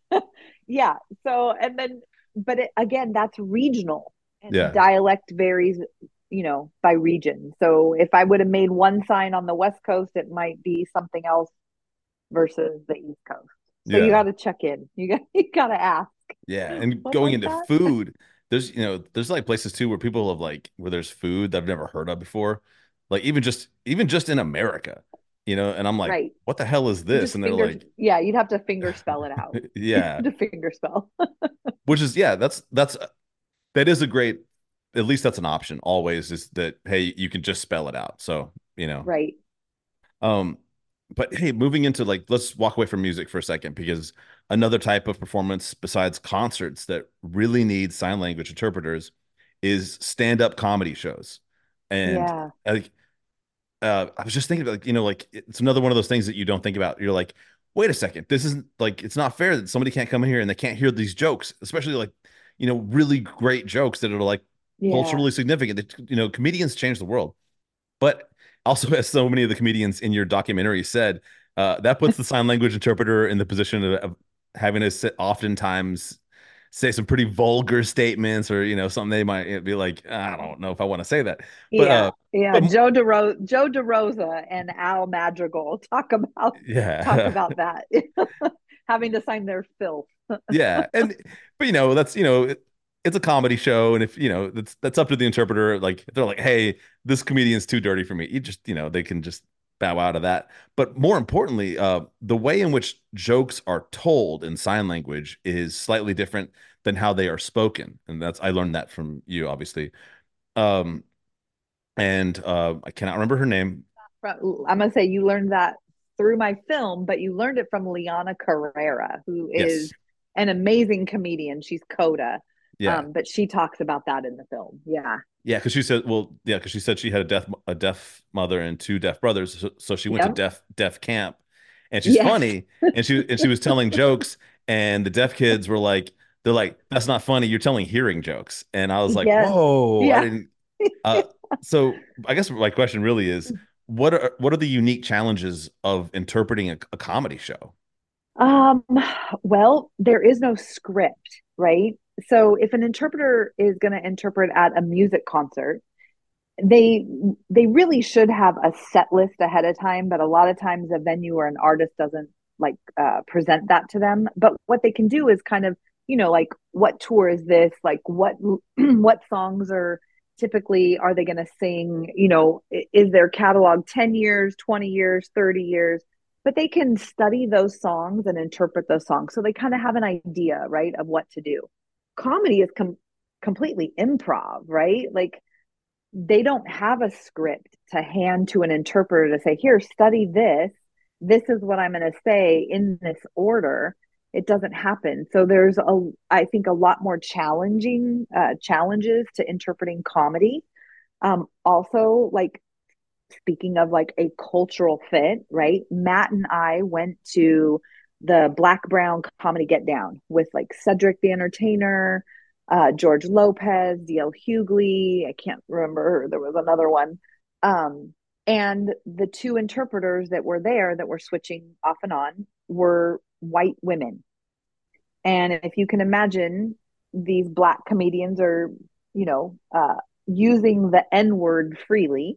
yeah. So, and then, but it, again, that's regional and Yeah. dialect varies, you know, by region. So if I would have made one sign on the West Coast, it might be something else versus the East Coast. So you got Yeah. to check in. You got you got to ask, Yeah. And what going was into that? food, there's you know, there's like places too where people have like where there's food that I've never heard of before. Like even just even just in America, you know, and I'm like, Right. what the hell is You this? just And they're fingers. like, Yeah, you'd have to finger spell it out. yeah. To finger spell. Which is yeah, that's that's that is a great at least that's an option always is that hey, you can just spell it out. So, you know, Right. Um, but hey, moving into like, let's walk away from music for a second because another type of performance besides concerts that really need sign language interpreters is stand-up comedy shows. And Yeah. like, uh, I was just thinking about like, you know, like it's another one of those things that you don't think about. You're like, wait a second, this isn't like it's not fair that somebody can't come in here and they can't hear these jokes, especially like, you know, really great jokes that are like Yeah. culturally significant. That, you know, comedians change the world. But also, as so many of the comedians in your documentary said, uh, that puts the sign language interpreter in the position of, of having to sit, oftentimes say some pretty vulgar statements, or you know, something they might be like, I don't know if I want to say that, but Yeah, uh, yeah. but Joe DeRosa, Joe DeRosa, and Al Madrigal talk about talk yeah, about that, having to sign their filth. yeah, and but you know, that's you know, it, it's a comedy show, and if you know, that's that's up to the interpreter. Like if they're like, hey, this comedian's too dirty for me. You just you know, they can just bow out of that. But more importantly, uh, the way in which jokes are told in sign language is slightly different than how they are spoken, and that's I learned that from you, obviously. Um, and uh, I cannot remember her name. I'm gonna say you learned that through my film, but you learned it from Liana Carrera, who is Yes, an amazing comedian. She's Coda, yeah, um, but she talks about that in the film. Yeah. yeah, because she said, well, yeah, because she said she had a deaf a deaf mother and two deaf brothers, so, so she went to Yep. deaf deaf camp, and she's Yes. funny, and she and she was telling jokes, and the deaf kids were like, they're like, that's not funny, you're telling hearing jokes, and I was like, Yes. whoa, I Yeah. didn't. Uh, so I guess my question really is, what are what are the unique challenges of interpreting a, a comedy show? Um, well, there is no script, right? So if an interpreter is going to interpret at a music concert, they they really should have a set list ahead of time, but a lot of times a venue or an artist doesn't like uh, present that to them. But what they can do is kind of, you know, like what tour is this? Like what what songs are typically are they going to sing? You know, is their catalog ten years, twenty years, thirty years? but they can study those songs and interpret those songs. So they kind of have an idea, right, of what to do. Comedy is com- completely improv, right? Like they don't have a script to hand to an interpreter to say, here, study this. This is what I'm going to say in this order. It doesn't happen. So there's a, I think, a lot more challenging uh, challenges to interpreting comedy. Um, also, like speaking of like a cultural fit, right? Matt and I went to the Black Brown Comedy Get Down with like Cedric the Entertainer, uh, George Lopez, D L Hughley. I can't remember. There was another one. Um, and the two interpreters that were there that were switching off and on were white women. And if you can imagine, these black comedians are, you know, uh, using the N word freely,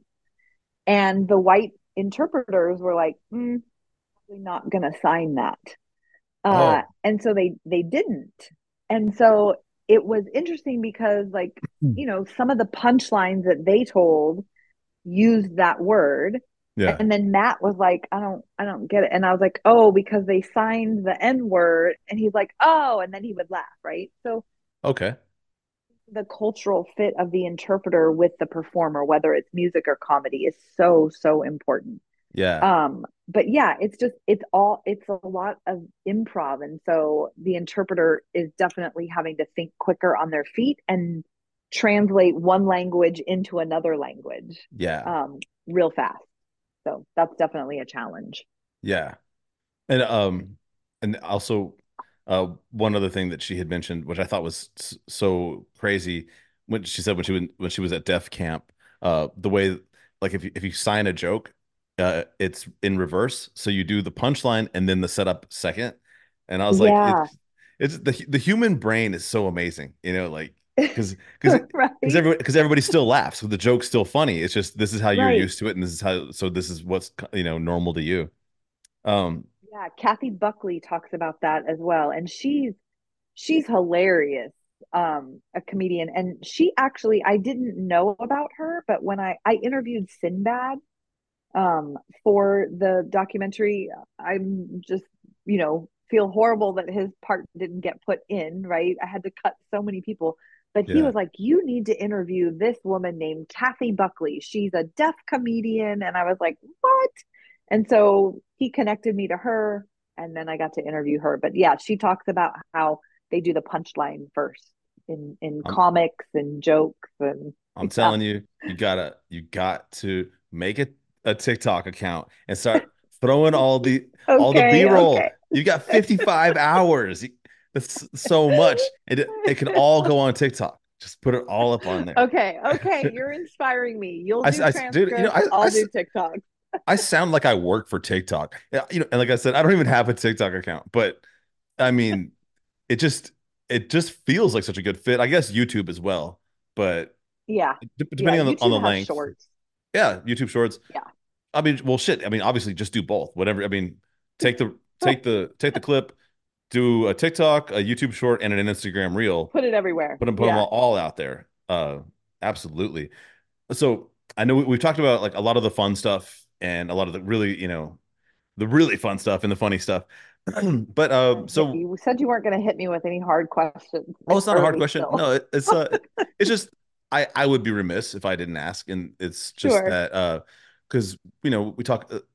and the white interpreters were like, mm, "Probably not going to sign that." Uh, Oh, and so they they didn't. And so it was interesting because, like, hmm. you know, some of the punchlines that they told used that word. Yeah. And then Matt was like, I don't, I don't get it. And I was like, oh, because they signed the N word. And he's like, oh, and then he would laugh, right? So Okay. the cultural fit of the interpreter with the performer, whether it's music or comedy, is so, so important. Yeah. Um, but yeah, it's just it's all it's a lot of improv. And so the interpreter is definitely having to think quicker on their feet and translate one language into another language Yeah. um real fast. So that's definitely a challenge. Yeah. And um and also uh one other thing that she had mentioned, which I thought was s- so crazy, when she said when she was when she was at Def Camp, uh the way, like, if you if you sign a joke, uh it's in reverse. So you do the punchline and then the setup second. And I was like, Yeah. it's it's the the human brain is so amazing, you know, like, because because because Right. everybody because everybody still laughs. So the joke's still funny. It's just this is how you're Right. used to it, and this is how, so this is what's, you know, normal to you. Um, Yeah, Kathy Buckley talks about that as well. And she's she's hilarious, um a comedian. And she actually, I didn't know about her, but when i i interviewed Sinbad um for the documentary, I'm just, you know, feel horrible that his part didn't get put in, right? I had to cut so many people, but he yeah. was like, you need to interview this woman named Kathy Buckley. She's a deaf comedian. And I was like, what? And so he connected me to her, and then I got to interview her. But yeah, she talks about how they do the punchline first in in I'm comics and jokes. And I'm yeah. telling you, you gotta you got to make it a TikTok account and start throwing all the all the Okay, B-roll. okay. You got fifty-five hours. That's so much. It it can all go on TikTok. Just put it all up on there. Okay, okay, you're inspiring me. You'll I, do I dude, you know, transcripts, I, I I'll do TikTok. I sound like I work for TikTok. Yeah, you know, and like I said, I don't even have a TikTok account, but I mean, it just it just feels like such a good fit. I guess YouTube as well, but Yeah. d- Yeah, depending on the on YouTube the has length, shorts. yeah, YouTube Shorts. Yeah. I mean, well, shit. I mean, obviously, just do both. Whatever. I mean, take the take the take the clip, do a TikTok, a YouTube Short, and an Instagram Reel. Put it everywhere. Put them put them Yeah. all, all out there. Uh, absolutely. So I know we, we've talked about like a lot of the fun stuff and a lot of the really, you know, the really fun stuff and the funny stuff. But Uh, uh, so You said you weren't going to hit me with any hard questions oh, it's not a hard early question. still. No, it, it's uh, it's just I I would be remiss if I didn't ask, and it's just Sure. that uh, because you know we talk uh,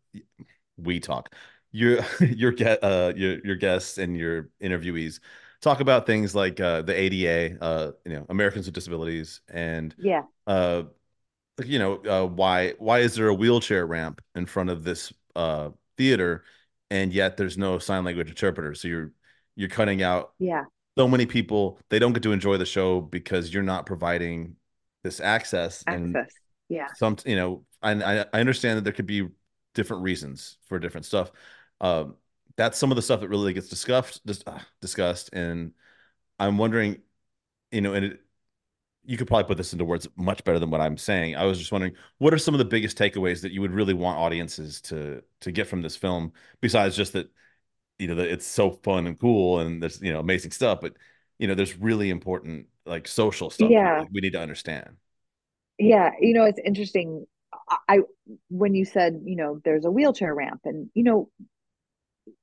we talk your your get uh your your guests and your interviewees talk about things like uh the A D A, uh you know, Americans with Disabilities, and Yeah. uh you know, uh why why is there a wheelchair ramp in front of this uh theater, and yet there's no sign language interpreter, so you're you're cutting out Yeah. so many people. They don't get to enjoy the show because you're not providing this access. And Access. Yeah. some, you know, I I I understand that there could be different reasons for different stuff. Um, that's some of the stuff that really gets discussed, just uh, discussed, and I'm wondering, you know, and it, you could probably put this into words much better than what I'm saying. I was just wondering, what are some of the biggest takeaways that you would really want audiences to to get from this film, besides just that, you know, that it's so fun and cool and there's, you know, amazing stuff, but you know, there's really important like social stuff Yeah. like we need to understand. Yeah. You know, it's interesting. I, when you said, you know, there's a wheelchair ramp, and, you know,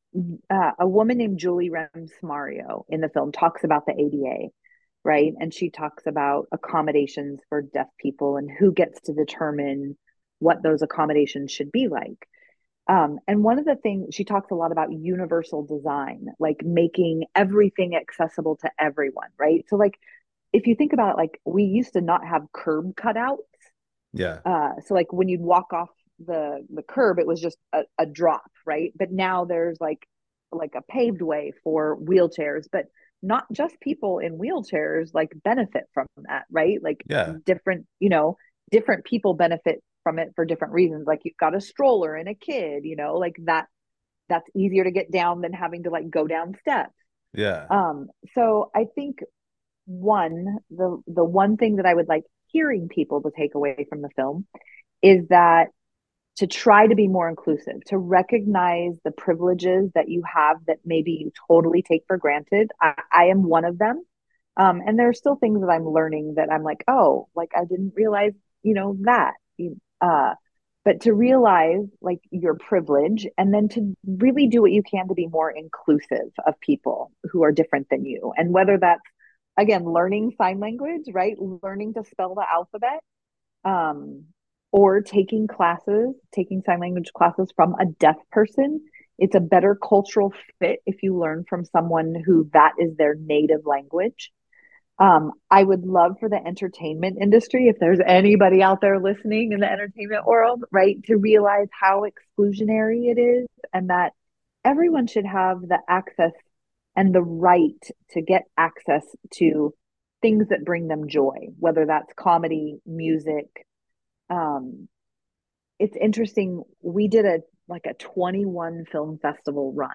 uh, a woman named Julie Rems Mario in the film talks about the A D A, right? And she talks about accommodations for deaf people and who gets to determine what those accommodations should be like. Um, and one of the things she talks a lot about universal design, like making everything accessible to everyone, right? So, like, if you think about it, like we used to not have curb cutouts. Yeah. Uh, so, like when you'd walk off the the curb, it was just a, a drop, right? But now there's like like a paved way for wheelchairs, but not just people in wheelchairs like benefit from that, right? Like Yeah. different, you know, different people benefit from it for different reasons. Like you've got a stroller and a kid, you know, like that that's easier to get down than having to like go down steps. Yeah. Um, so I think one, the the one thing that I would like hearing people to take away from the film is that to try to be more inclusive, to recognize the privileges that you have that maybe you totally take for granted. I, I am one of them. Um, and there are still things that I'm learning that I'm like, oh, like I didn't realize, you know, that. Uh, but to realize like your privilege and then to really do what you can to be more inclusive of people who are different than you. And whether that's, again, learning sign language, right? Learning to spell the alphabet, um, or taking classes, taking sign language classes from a deaf person. It's a better cultural fit if you learn from someone who that is their native language. Um, I would love for the entertainment industry, if there's anybody out there listening in the entertainment world, right, to realize how exclusionary it is and that everyone should have the access and the right to get access to things that bring them joy, whether that's comedy, music. Um, it's interesting. We did a like a twenty-one film festival run,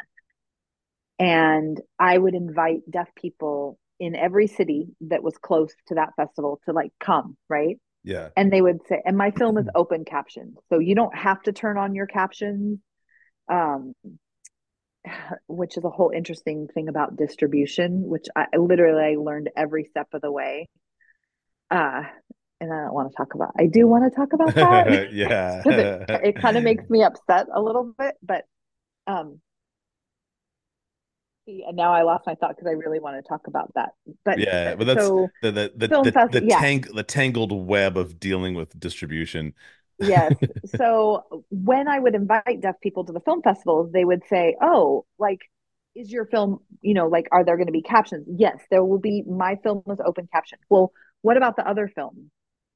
and I would invite deaf people in every city that was close to that festival to like come, right? Yeah. And they would say, and my film is open captioned, so you don't have to turn on your captions, um, which is a whole interesting thing about distribution, which I literally I learned every step of the way. Uh, and I don't want to talk about. I do want to talk about that because it Yeah. it kind of makes me upset a little bit, but um, and now I lost my thought because I really want to talk about that. But uh, Yeah, but that's so the the the film the fest, the yeah, tang the tangled web of dealing with distribution. yes. So when I would invite deaf people to the film festivals, they would say, "Oh, like, is your film, you know, like, are there going to be captions?" Yes, there will be. My film is open caption. Well, what about the other films?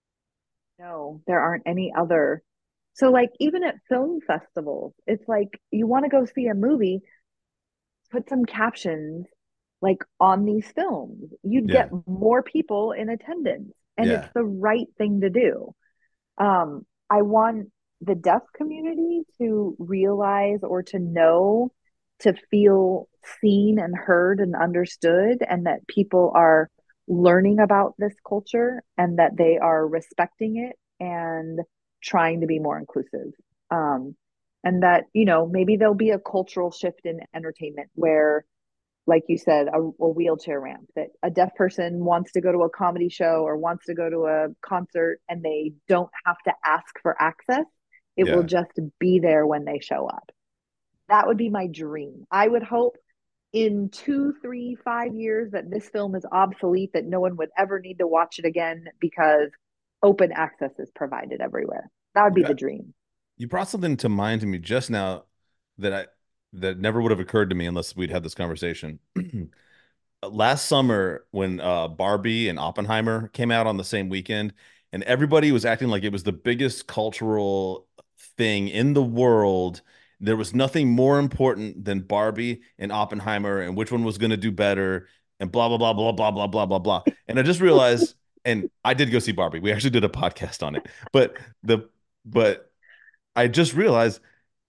No, there aren't any other. So, like, even at film festivals, it's like you want to go see a movie, put some captions like on these films. You'd get Yeah. more people in attendance, and it's Yeah. the right thing to do. Um, I want the deaf community to realize or to know, to feel seen and heard and understood, and that people are learning about this culture and that they are respecting it and trying to be more inclusive. Um, and that, you know, maybe there'll be a cultural shift in entertainment where like you said, a, a wheelchair ramp that a deaf person wants to go to a comedy show or wants to go to a concert and they don't have to ask for access. It will Yeah. just be there when they show up. That would be my dream. I would hope in two, three, five years that this film is obsolete, that no one would ever need to watch it again because open access is provided everywhere. That would You be the got dream. you brought something to mind to me just now that I that never would have occurred to me unless we'd had this conversation. Last summer when uh Barbie and Oppenheimer came out on the same weekend and everybody was acting like it was the biggest cultural thing in the world. There was nothing more important than Barbie and Oppenheimer and which one was going to do better and blah blah blah blah blah blah blah blah blah. And I just realized, and I did go see Barbie. We actually did a podcast on it. But the but I just realized,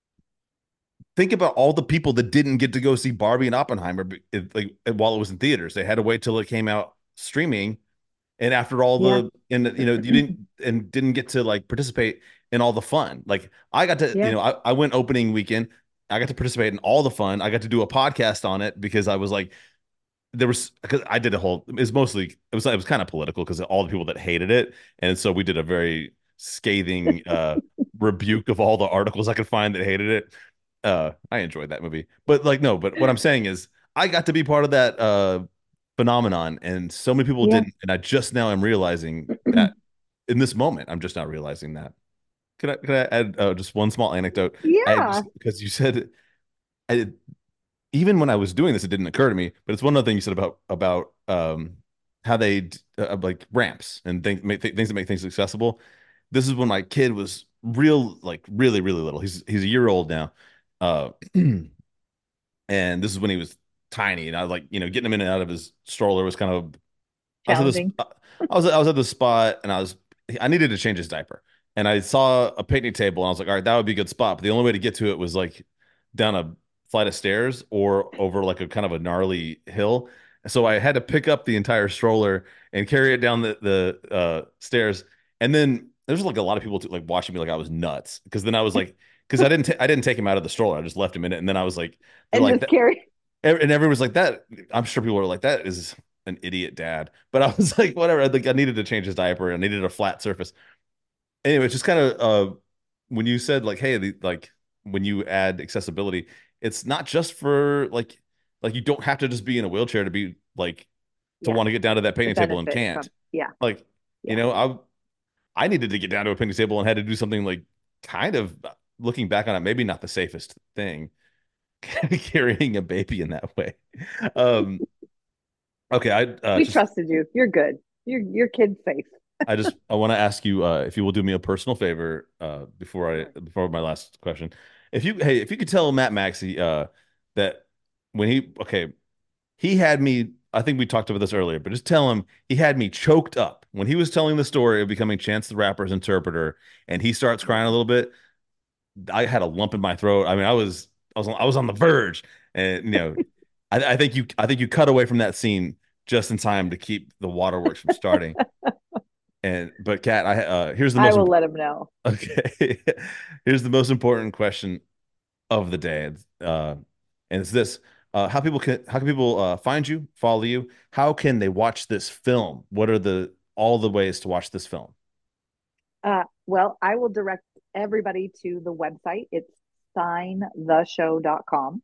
think about all the people that didn't get to go see Barbie and Oppenheimer like while it was in theaters. They had to wait till it came out streaming, and after all Yeah. the and you know you didn't and didn't get to like participate in all the fun. Like I got to, you Yeah. know, I, I went opening weekend. I got to participate in all the fun. I got to do a podcast on it because I was like, there was because I did a whole. It was mostly it was it was kind of political because all the people that hated it, and so we did a very scathing uh rebuke of all the articles I could find that hated it. uh, I enjoyed that movie. But like, no, but what I'm saying is, I got to be part of that uh phenomenon, and so many people Yeah. didn't. And I just now am realizing that in this moment, I'm just now realizing that. Can I can I add uh, just one small anecdote? I Yeah. just because you said I, even when I was doing this, it didn't occur to me. But it's one other thing you said about about um how they uh, like ramps and things make th things that make things accessible. This is when my kid was real, like really, really little. He's he's a year old now. Uh, and this is when he was tiny, and I was like, you know, getting him in and out of his stroller was kind of. I was at this. Challenging. I was I was at the spot, and I was I needed to change his diaper, and I saw a picnic table, and I was like, all right, that would be a good spot. But the only way to get to it was like down a flight of stairs or over like a kind of a gnarly hill. So I had to pick up the entire stroller and carry it down the the uh, stairs, and then there's like a lot of people to, like watching me like I was nuts because then I was like because I didn't ta- I didn't take him out of the stroller. I just left him in it, and then I was like they're And like just that, carry. and everyone was like that. I'm sure people were like that is an idiot dad, but I was like whatever. I think I needed to change his diaper. I needed a flat surface. Anyway, it's just kind of uh when you said like hey the, like when you add accessibility, it's not just for like like you don't have to just be in a wheelchair to be like to Yeah. want to get down to that To picnic table and benefit can't. from. Yeah. Like, you Yeah. know, I I needed to get down to a picnic table and had to do something like kind of looking back on it, maybe not the safest thing, carrying a baby in that way. Um, okay, I uh, We just trusted you. You're good. Your your kid's safe. I just I want to ask you uh, if you will do me a personal favor uh, before I Sure. before my last question. If you hey if you could tell Matt Maxey uh, that when he okay he had me I think we talked about this earlier, but just tell him he had me choked up when he was telling the story of becoming Chance the Rapper's interpreter, and he starts crying a little bit. I had a lump in my throat. I mean, I was I was on, I was on the verge, and you know, I, I think you I think you cut away from that scene just in time to keep the waterworks from starting. And but Kat, I uh, here's the I most will important. let him know. Okay, here's the most important question of the day, uh, and it's this: uh, how people can how can people uh, find you, follow you? How can they watch this film? What are the all the ways to watch this film? Uh, well, I will direct everybody to the website. It's sign the show dot com.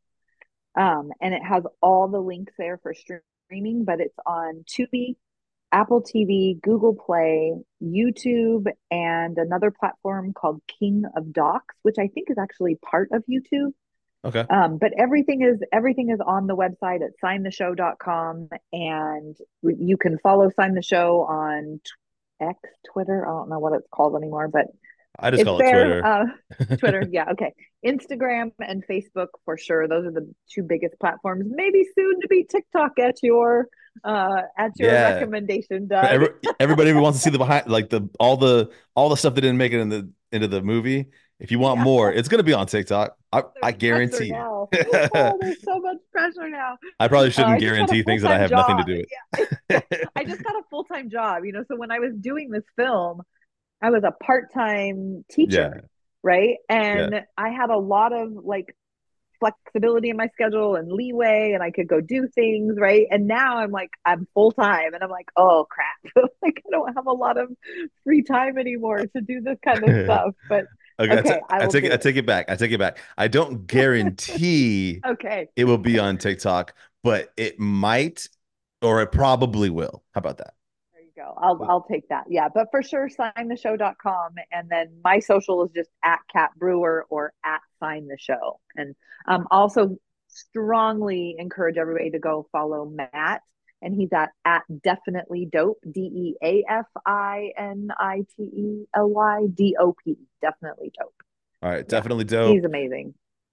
Um, and it has all the links there for streaming, but it's on Tubi, Apple T V, Google Play, YouTube, and another platform called King of Docs, which I think is actually part of YouTube. Okay, Um, but everything is everything is on the website at sign the show dot com, and you can follow Sign the Show on X, Twitter. I don't know what it's called anymore, but I just it's call it there. Twitter. Uh, Twitter, yeah, okay. Instagram and Facebook for sure. Those are the two biggest platforms. Maybe soon to be TikTok at your uh at your Yeah, recommendation, but Doug. every, everybody wants to see the behind, like the all the all the stuff that didn't make it in the into the movie. If you want Yeah, more, it's gonna be on TikTok. I I there's pressure guarantee now. you. Oh, there's so much pressure now. I probably Uh, shouldn't I just got a guarantee things that I full-time have nothing to job. do Yeah, yeah. with. I just got a full-time job, you know. So when I was doing this film, I was a part-time Yeah, teacher, right? yeah. And I had a lot of like flexibility in my schedule and leeway, and I could go do things, right? And now I'm like I'm full time and I'm like, oh crap. Like I don't have a lot of free time anymore to do this kind of stuff. But Okay, I, t okay, I I will take it. do I it. take it back. I take it back. I don't guarantee Okay. it will be on TikTok, but it might, or it probably will. How about that? There you go. I'll I'll take that. Yeah, but for sure sign the show dot com, and then my social is just at Cat Brewer or at sign the show. And um also strongly encourage everybody to go follow Matt, and he's at at definitely dope, D E A F I N I T E L Y D O P, definitely dope. All right, Yeah. definitely He's dope. amazing.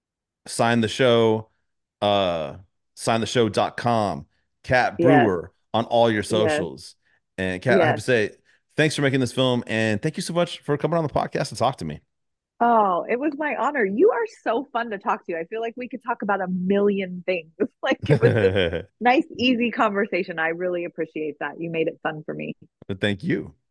Sign the show, uh, sign the show dot com, Cat Yes. Brewer on all your Yes. socials. And Cat, I have to Yes. say, thanks for making this film, and thank you so much for coming on the podcast to talk to me. Oh, it was my honor. You are so fun to talk to. I feel like we could talk about a million things. Like it was just But nice, easy conversation. I really appreciate that. You made it fun for me. thank you.